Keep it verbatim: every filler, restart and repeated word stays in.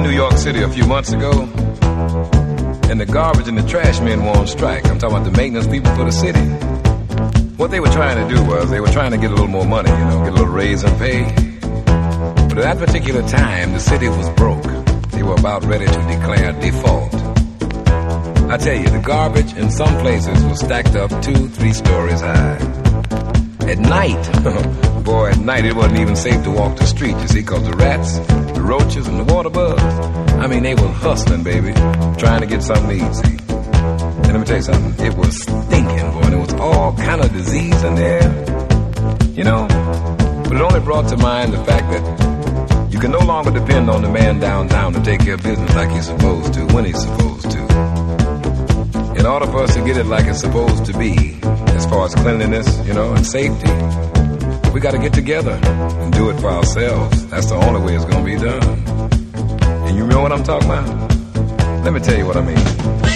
in New York City a few months ago, and the garbage and the trash men were on strike. I'm talking about the maintenance people for the city. What they were trying to do was they were trying to get a little more money, you know, get a little raise in pay. But at that particular time, the city was broke. They were about ready to declare default. I tell you, the garbage in some places was stacked up two, three stories high. At night, boy, at night it wasn't even safe to walk the street, you see, because the rats, the roaches, and the water bugs, I mean, they were hustling, baby, trying to get something to eat, see. And let me tell you something, it was stinking, boy, and there was all kind of disease in there, you know. But it only brought to mind the fact that you can no longer depend on the man downtown to take care of business like he's supposed to, when he's supposed to. In order for us to get it like it's supposed to be, as far as cleanliness, you know, and safety, we got to get together and do it for ourselves. That's the only way it's going to be done. And you know what I'm talking about? Let me tell you what I mean.